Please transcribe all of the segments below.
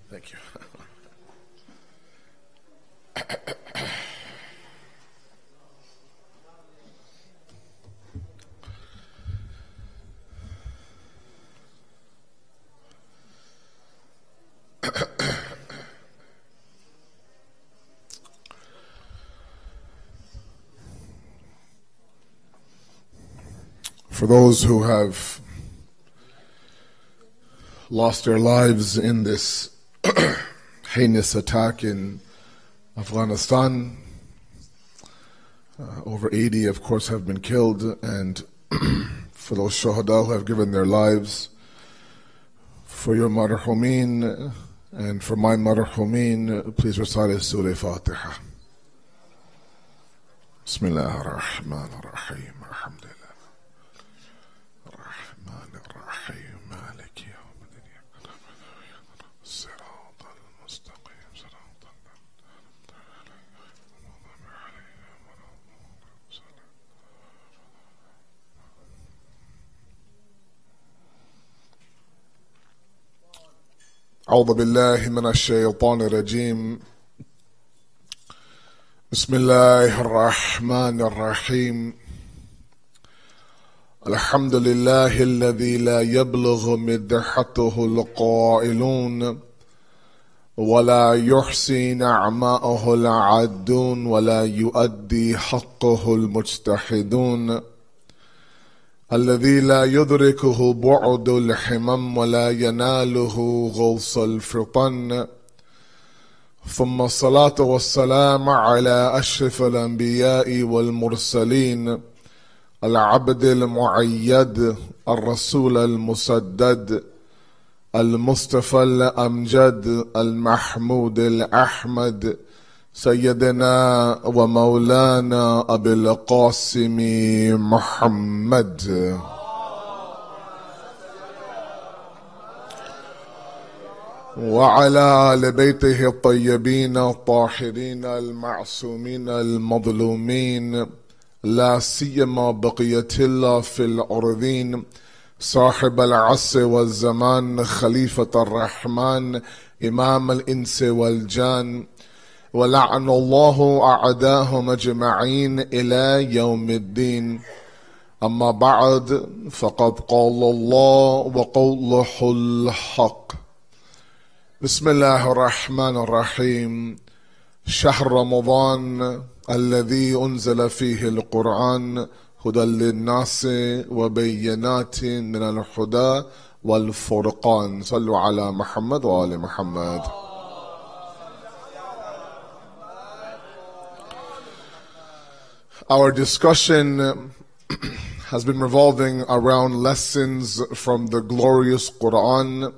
Thank you. For those who have lost their lives in this heinous attack in Afghanistan, over 80 of course have been killed, and for those shuhada who have given their lives, for your marhumeen and for my marhumeen, please recite Surah Fatiha. Bismillah ar-Rahman ar-Rahim. Alhamdulillah. أعوذ بالله من الشيطان الرجيم بسم الله الرحمن الرحيم الحمد لله الذي لا يبلغ مدحته القائلون ولا يحصي نعماءه العادون ولا يؤدي حقه المجتهدون الذي لا يدركه بعد الحمم ولا يناله غوص الفطن ثم الصلاة والسلام على أشرف الأنبياء والمرسلين العبد المعيد الرسول المسدد المصطفى الأمجد المحمود الأحمد سيدنا ومولانا أبي القاسم محمد وعلى آل بيته الطيبين الطاهرين المعصومين المظلومين لا سيما بقية الله في الأرضين صاحب العصر والزمان خليفة الرحمن إمام الإنس والجان ولعن الله أعداهم أجمعين إلى يوم الدين أما بعد فقد قال الله وقوله الحق بسم الله الرحمن الرحيم شهر رمضان الذي أنزل فيه القرآن هدى للناس وبينات من الهدى والفرقان صلوا على محمد وآل محمد. Our discussion has been revolving around lessons from the glorious Quran.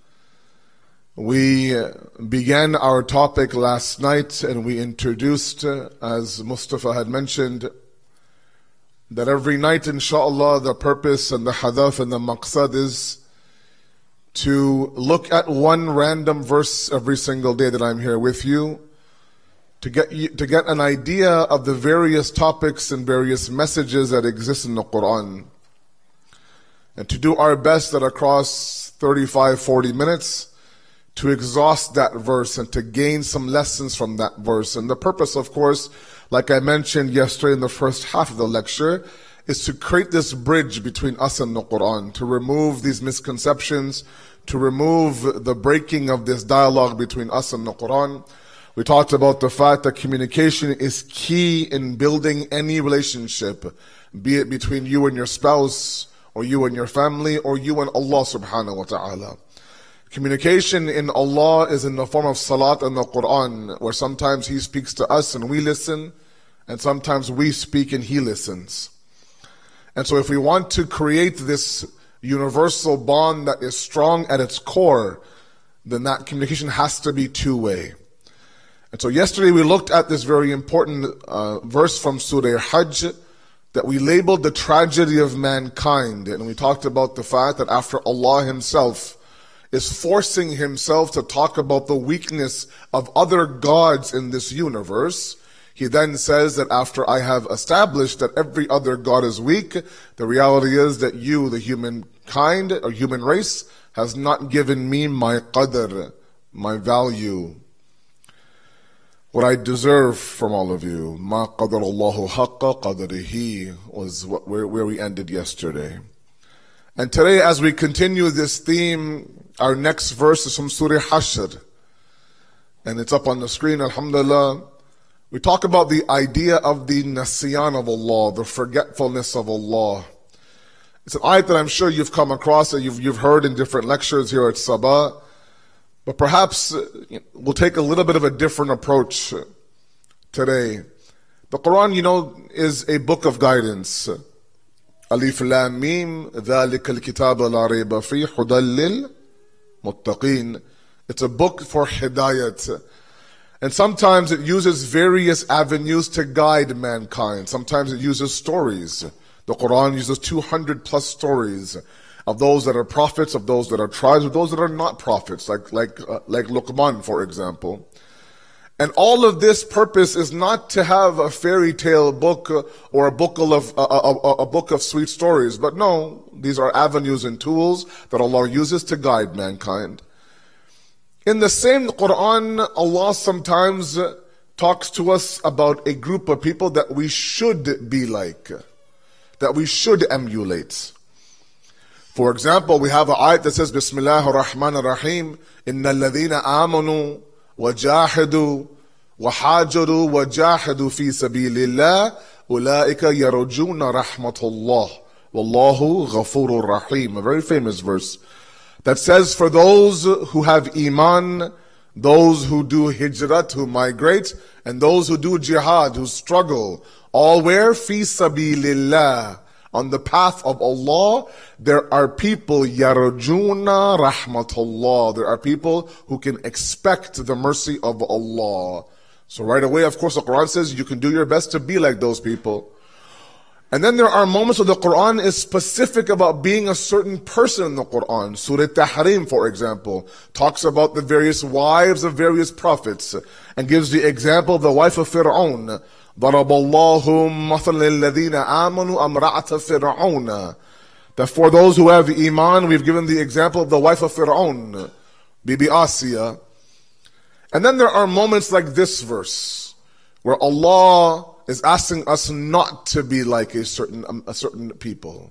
We began our topic last night and we introduced, as Mustafa had mentioned, that every night, inshaAllah, the purpose and the hadaf and the maqsad is to look at one random verse every single day that I'm here with you, to get an idea of the various topics and various messages that exist in the Quran, and to do our best that across 35-40 minutes to exhaust that verse and to gain some lessons from that verse. And the purpose, of course, like I mentioned yesterday in the first half of the lecture, is to create this bridge between us and the Quran, to remove these misconceptions, to remove the breaking of this dialogue between us and the Quran. We talked about the fact that communication is key in building any relationship, be it between you and your spouse, or you and your family, or you and Allah subhanahu wa ta'ala. Communication in Allah is in the form of salat and the Quran, where sometimes He speaks to us and we listen, and sometimes we speak and He listens. And so if we want to create this universal bond that is strong at its core, then that communication has to be two-way. And so yesterday we looked at this very important verse from Surah Hajj that we labeled the tragedy of mankind. And we talked about the fact that after Allah Himself is forcing Himself to talk about the weakness of other gods in this universe, He then says that after I have established that every other god is weak, the reality is that you, the humankind or human race, has not given me my qadr, my value, what I deserve from all of you. Ma qadarallahu haqqa qadrihi was where we ended yesterday. And today, as we continue this theme, our next verse is from Surah Hashr. And it's up on the screen, alhamdulillah. We talk about the idea of the nasiyan of Allah, the forgetfulness of Allah. It's an ayat that I'm sure you've come across and you've heard in different lectures here at Sabah. But perhaps we'll take a little bit of a different approach today. The Quran, is a book of guidance. Alif Lam Mim, ذَلِكَ الْكِتَابَ لَا رَيْبَ فِيهِ هُدًى لِلْمُتَّقِينَ. It's a book for hidayat. And sometimes it uses various avenues to guide mankind. Sometimes it uses stories. The Quran uses 200 plus stories of those that are prophets, of those that are tribes, of those that are not prophets, like Luqman, for example. And all of this purpose is not to have a fairy tale book or a book of sweet stories, but no, these are avenues and tools that Allah uses to guide mankind. In the same Quran, Allah sometimes talks to us about a group of people that we should be like, that we should emulate. For example, we have an ayat that says, Bismillahir Rahmanir Rahim, Inna alladhina amanu وجاهدوا وحاجروا وجاهدوا في سبيل الله أولئك يرجون رحمة الله والله غفور رحيم. A very famous verse that says, for those who have iman, those who do hijrat, who migrate, and those who do jihad, who struggle, all where? Fi sabilillah, on the path of Allah, there are people, yarjuna rahmatullah. There are people who can expect the mercy of Allah. So right away, of course, the Quran says you can do your best to be like those people. And then there are moments where the Quran is specific about being a certain person in the Quran. Surah Tahrim, for example, talks about the various wives of various prophets and gives the example of the wife of Fir'aun. ضرب الله مثلا للذين آمنوا امرأة فرعون. That for those who have iman, we've given the example of the wife of Fir'aun, Bibi Asiya. And then there are moments like this verse, where Allah is asking us not to be like a certain people,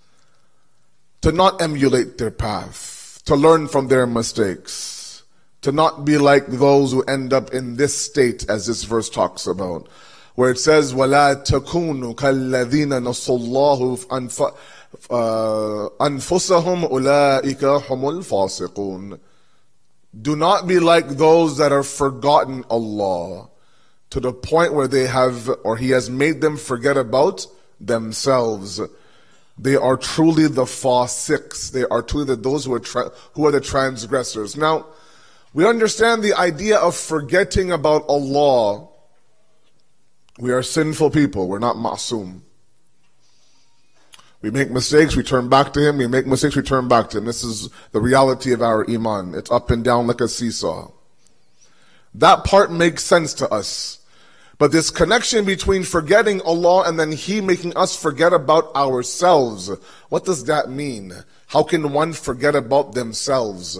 to not emulate their path, to learn from their mistakes, to not be like those who end up in this state, as this verse talks about, where it says, وَلَا تَكُونُوا كَالَّذِينَ نَسُوا اللَّهُ أَنفُسَهُمْ أُولَٰئِكَ هُمُ الْفَاسِقُونَ. Do not be like those that have forgotten Allah to the point where they have, or He has made them forget about themselves. They are truly the fasiqs. They are truly those who are the transgressors. Now, we understand the idea of forgetting about Allah. We are sinful people. We're not ma'soom. We make mistakes, we turn back to Him. We make mistakes, we turn back to Him. This is the reality of our iman. It's up and down like a seesaw. That part makes sense to us. But this connection between forgetting Allah and then He making us forget about ourselves, what does that mean? How can one forget about themselves?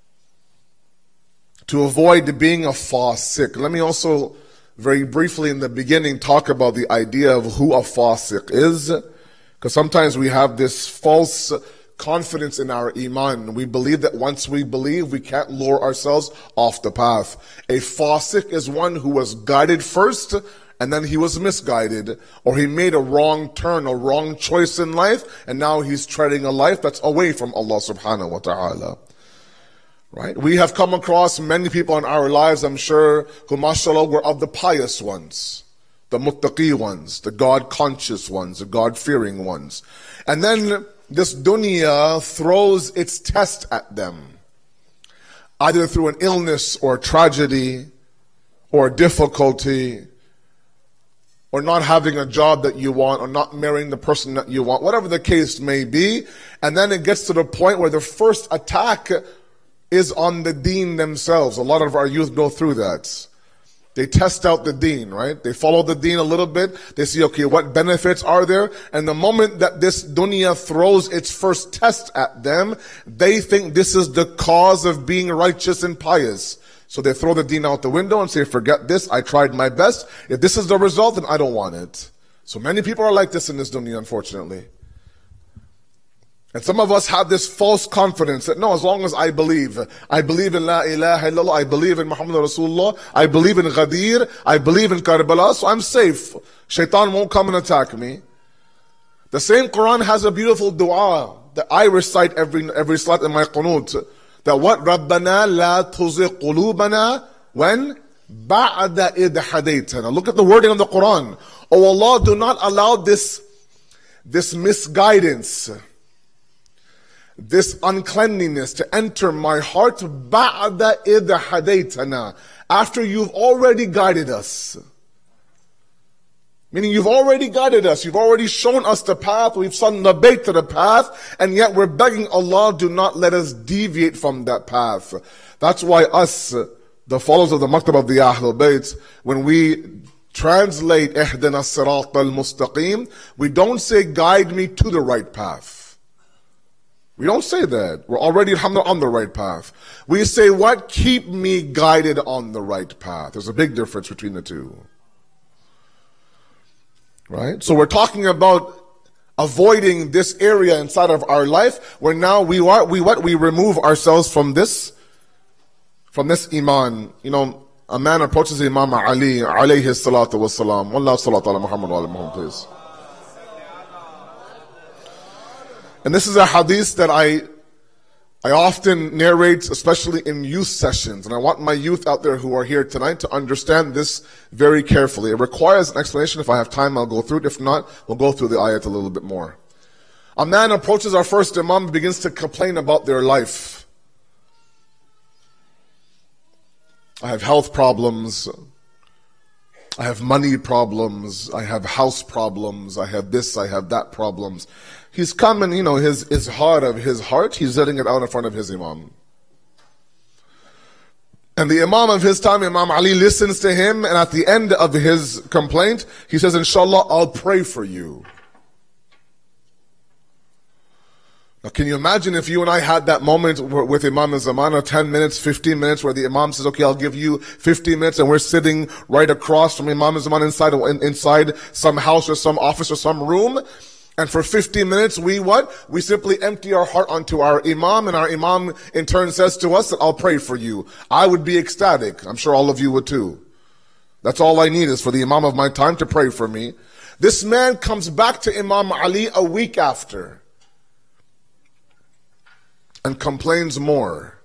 To avoid being a fasiq. Let me also very briefly in the beginning talk about the idea of who a fasiq is. Because sometimes we have this false confidence in our iman. We believe that once we believe, we can't lure ourselves off the path. A fasiq is one who was guided first, and then he was misguided. Or he made a wrong turn, a wrong choice in life, and now he's treading a life that's away from Allah subhanahu wa ta'ala. Right? We have come across many people in our lives, I'm sure, who mashallah were of the pious ones, the muttaqi ones, the God-conscious ones, the God-fearing ones. And then this dunya throws its test at them, either through an illness or a tragedy or a difficulty, or not having a job that you want, or not marrying the person that you want, whatever the case may be. And then it gets to the point where the first attack is on the deen themselves. A lot of our youth go through that. They test out the deen, right? They follow the deen a little bit. They see, okay, what benefits are there? And the moment that this dunya throws its first test at them, they think this is the cause of being righteous and pious. So they throw the deen out the window and say, forget this, I tried my best. If this is the result, then I don't want it. So many people are like this in this dunya, unfortunately. And some of us have this false confidence that no, as long as I believe in La ilaha illallah, I believe in Muhammad Rasulullah, I believe in Ghadir, I believe in Karbala, so I'm safe. Shaitan won't come and attack me. The same Quran has a beautiful dua that I recite every salat in my qunut. That what? Rabbana la tuzigh qulubana when? Ba'da idh hadaytana. Look at the wording of the Quran. Oh Allah, do not allow this misguidance, this uncleanliness to enter my heart ba'da idh hadaytana, after you've already guided us. Meaning you've already guided us, you've already shown us the path, we've sung the bayt to the path, and yet we're begging Allah, do not let us deviate from that path. That's why us, the followers of the Maktab of the Ahlul Bayt, when we translate Ihdina as-Sirat al-Mustaqim, we don't say guide me to the right path. We don't say that. We're already alhamdulillah on the right path. We say what? Keep me guided on the right path. There's a big difference between the two. Right? So we're talking about avoiding this area inside of our life where now we remove ourselves from this iman. You know, a man approaches Imam Ali alayhi salatu wassalam. Wallahu salatu ala Muhammad wa ala Muhammad, please. And this is a hadith that I often narrate, especially in youth sessions. And I want my youth out there who are here tonight to understand this very carefully. It requires an explanation. If I have time, I'll go through it. If not, we'll go through the ayat a little bit more. A man approaches our first imam and begins to complain about their life. I have health problems. I have money problems. I have house problems. I have this, I have that problems. He's coming, you know, his heart of his heart, he's letting it out in front of his imam. And the imam of his time, Imam Ali, listens to him, and at the end of his complaint, he says, Inshallah, I'll pray for you. Now, can you imagine if you and I had that moment with Imam Zamana, 10 minutes, 15 minutes, where the Imam says, okay, I'll give you 15 minutes, and we're sitting right across from Imam Zamana inside some house or some office or some room, and for 15 minutes, we simply empty our heart onto our Imam, and our Imam in turn says to us that I'll pray for you. I would be ecstatic. I'm sure all of you would too. That's all I need is for the Imam of my time to pray for me. This man comes back to Imam Ali a week after and complains more.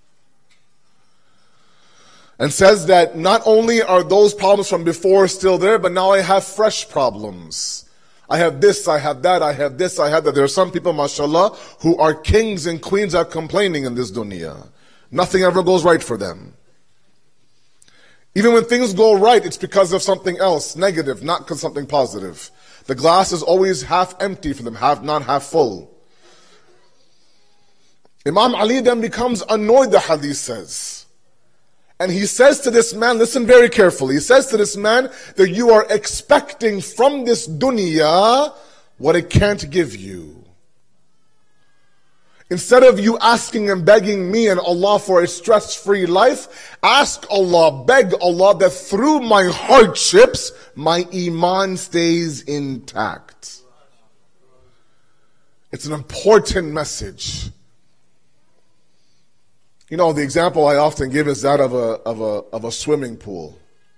And says that not only are those problems from before still there, but now I have fresh problems. I have this, I have that, I have this, I have that. There are some people, mashallah, who are kings and queens are complaining in this dunya. Nothing ever goes right for them. Even when things go right, it's because of something else, negative, not because something positive. The glass is always half empty for them, not half full. Imam Ali then becomes annoyed, the hadith says. And he says to this man, listen very carefully, he says to this man that you are expecting from this dunya what it can't give you. Instead of you asking and begging me and Allah for a stress-free life, ask Allah, beg Allah that through my hardships, my iman stays intact. It's an important message. You know, the example I often give is that of a swimming pool.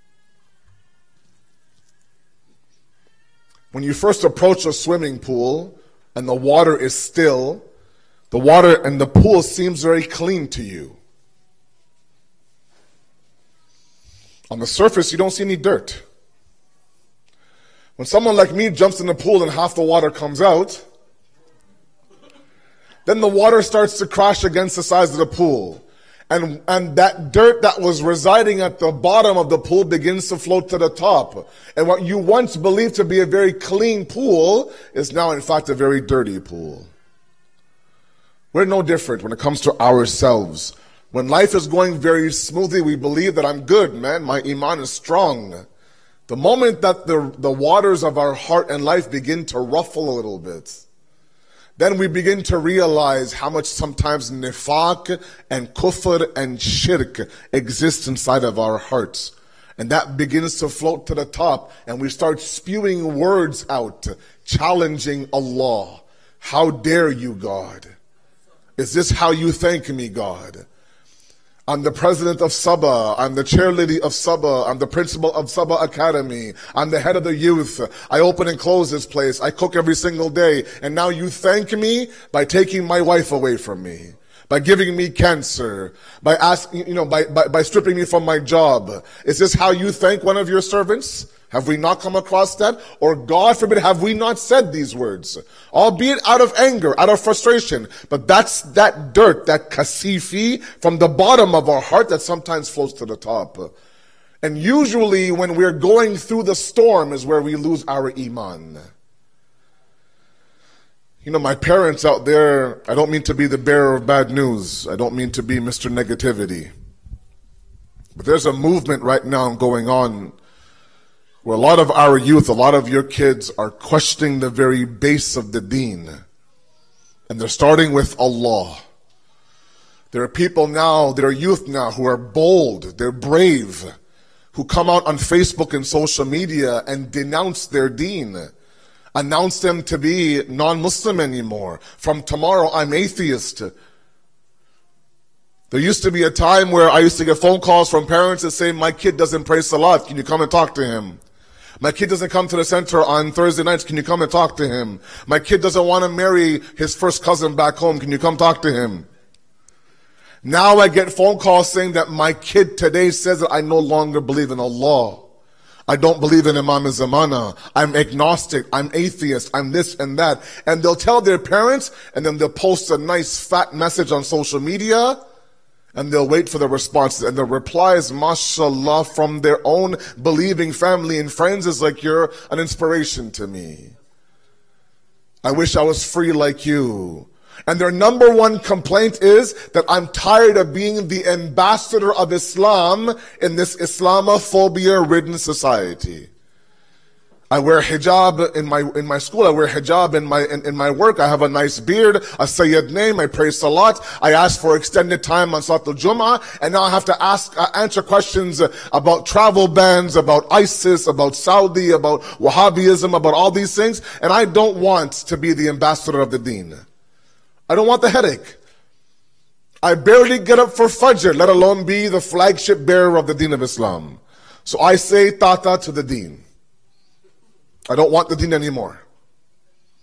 When you first approach a swimming pool and the water is still, the water and the pool seems very clean to you. On the surface, you don't see any dirt. When someone like me jumps in the pool and half the water comes out, then the water starts to crash against the sides of the pool. And that dirt that was residing at the bottom of the pool begins to float to the top. And what you once believed to be a very clean pool is now in fact a very dirty pool. We're no different when it comes to ourselves. When life is going very smoothly, we believe that I'm good, man. My iman is strong. The moment that the waters of our heart and life begin to ruffle a little bit, then we begin to realize how much sometimes nifaq and kufr and shirk exist inside of our hearts. And that begins to float to the top, and we start spewing words out, challenging Allah. How dare you, God? Is this how you thank me, God? I'm the president of Sabah. I'm the chairlady of Sabah. I'm the principal of Sabah Academy. I'm the head of the youth. I open and close this place. I cook every single day. And now you thank me by taking my wife away from me, by giving me cancer, by by stripping me from my job. Is this how you thank one of your servants? Have we not come across that? Or God forbid, have we not said these words? Albeit out of anger, out of frustration. But that's that dirt, that kasifi from the bottom of our heart that sometimes floats to the top. And usually when we're going through the storm is where we lose our iman. You know, my parents out there, I don't mean to be the bearer of bad news. I don't mean to be Mr. Negativity. But there's a movement right now going on where a lot of our youth, a lot of your kids are questioning the very base of the deen. And they're starting with Allah. There are people now, there are youth now who are bold, they're brave, who come out on Facebook and social media and denounce their deen. Announce them to be non-Muslim anymore. From tomorrow, I'm atheist. There used to be a time where I used to get phone calls from parents that say, my kid doesn't pray salat, can you come and talk to him? My kid doesn't come to the center on Thursday nights, can you come and talk to him? My kid doesn't want to marry his first cousin back home, can you come talk to him? Now I get phone calls saying that my kid today says that I no longer believe in Allah. I don't believe in Imam Zamana. I'm agnostic. I'm atheist. I'm this and that. And they'll tell their parents, and then they'll post a nice fat message on social media, and they'll wait for the responses. And the replies, mashallah, from their own believing family and friends is like, you're an inspiration to me. I wish I was free like you. And their number one complaint is that I'm tired of being the ambassador of Islam in this Islamophobia-ridden society. I wear hijab in my school. I wear hijab in my work. I have a nice beard, a Sayyid name. I pray salat. I ask for extended time on Salat al-Jum'ah. And now I have to answer questions about travel bans, about ISIS, about Saudi, about Wahhabism, about all these things. And I don't want to be the ambassador of the deen. I don't want the headache. I barely get up for Fajr, let alone be the flagship bearer of the deen of Islam. So I say tata to the deen. I don't want the deen anymore.